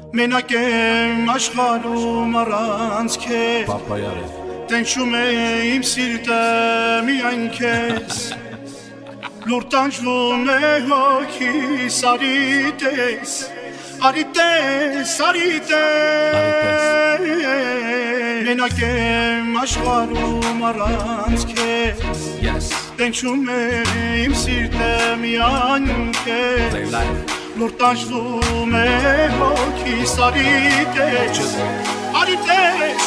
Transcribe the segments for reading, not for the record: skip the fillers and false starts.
Մենակ եմ աշխարհում առանց քեզ Պապայարը Տենչում է իմ սիրտը միայն քեզ Լուր տանջվում է հոգիս արիտես Արիտես, արիտես Մենակ եմ աշխարհում առանց քեզ Տենչում է իմ սիրտը միայն քեզ Լուր տանջվում է հոգիս արիտես Արիտես,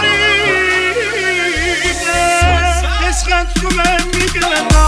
արիտես Ես խնդրում եմ մի գնա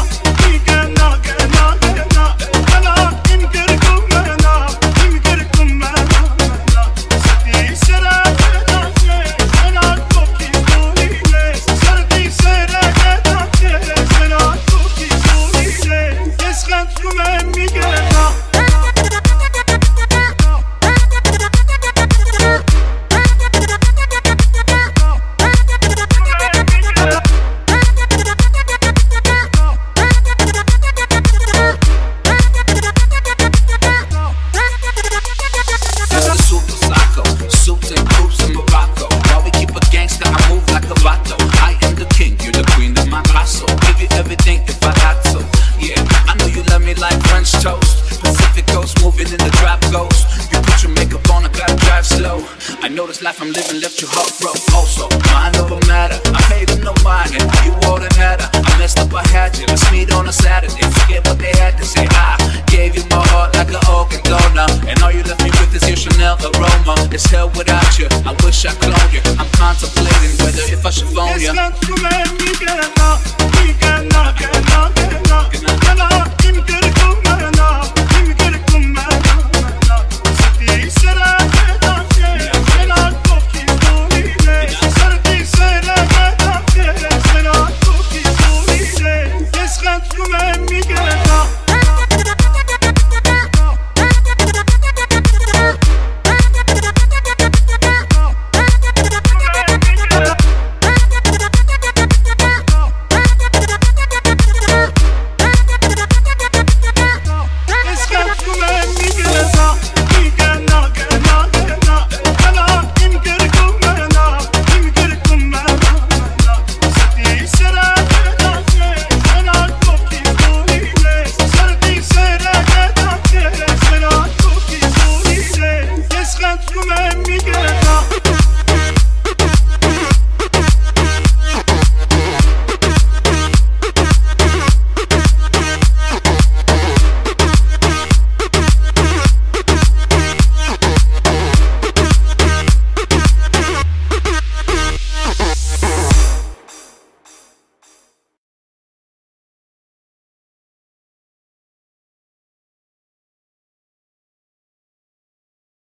I know this life I'm living left you heartbroken. Also, mind over matter. I paid them no mind, and you all that matter. I messed up, I had you. Let's meet on a Saturday. Forget what they had to say. I gave you my heart like an organ donor, and all you left me with is your Chanel aroma. It's hell without you. I wish I cloned you. I'm contemplating whether if I should phone you. Miguel